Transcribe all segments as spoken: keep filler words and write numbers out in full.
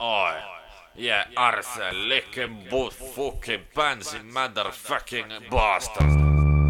Oi. Yeah, Arse, licking both fucking pansy motherfucking bastard.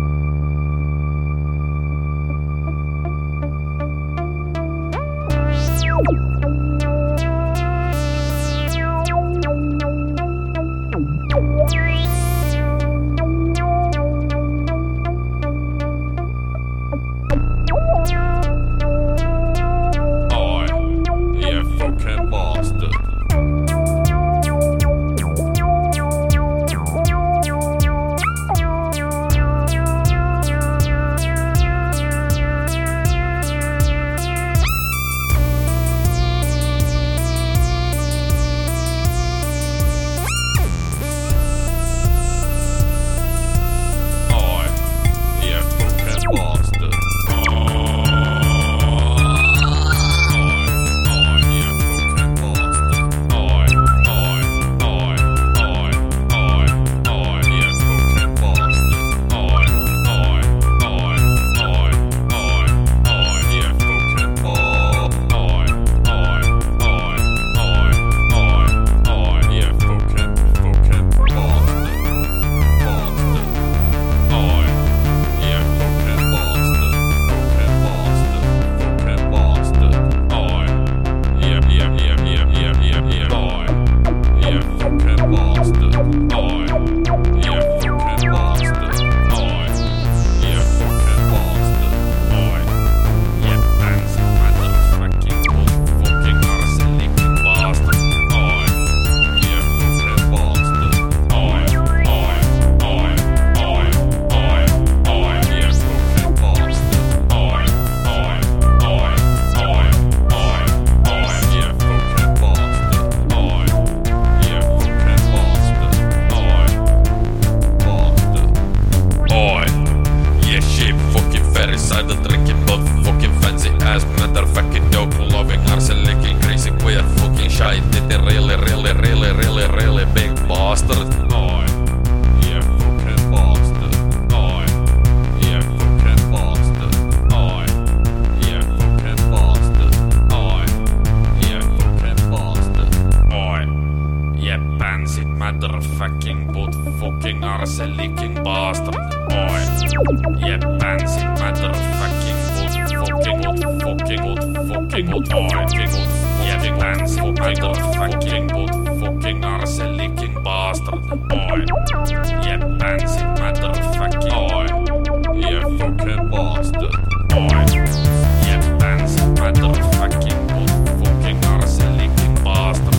Motherfucking boot fucking arse licking bastard. Oi. Yeah, fancy motherfucking boot fucking boot fucking boot fucking boot oi. Yeah, fancy motherfucking boot fucking arse licking bastard. Oi. Yeah, fancy motherfucking oi. Yeah, fucking bastard. Oi. Yeah, fancy motherfucking boot fucking arse licking bastard.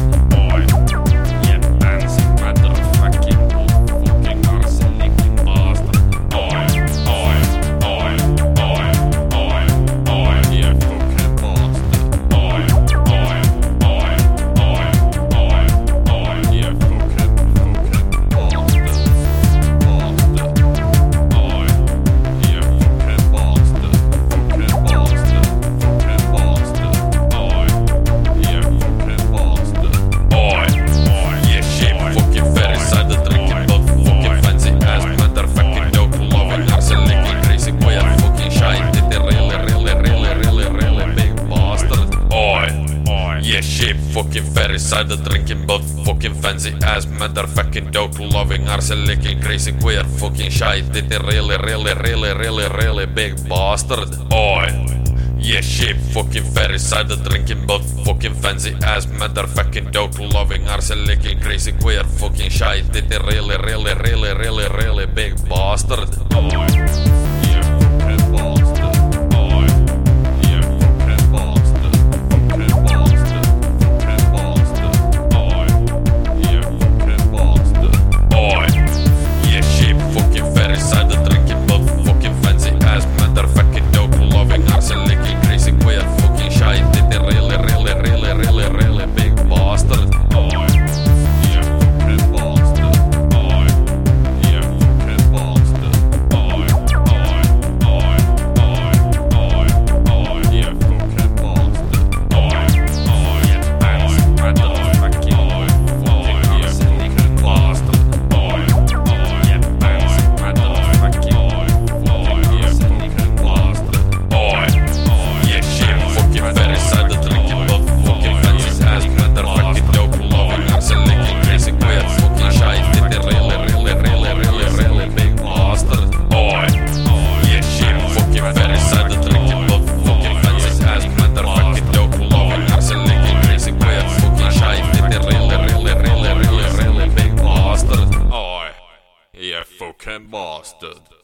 Fucking very cider drinking but fucking fancy ass motherfucking dope loving arse licking crazy queer fucking shy did it really really really really really big bastard. Oi. Yeah shit fucking very cider drinking but fucking fancy ass motherfucking dope loving arse licking crazy queer fucking shy did it really really really really really big bastard. Oi. Oh fucking bastard.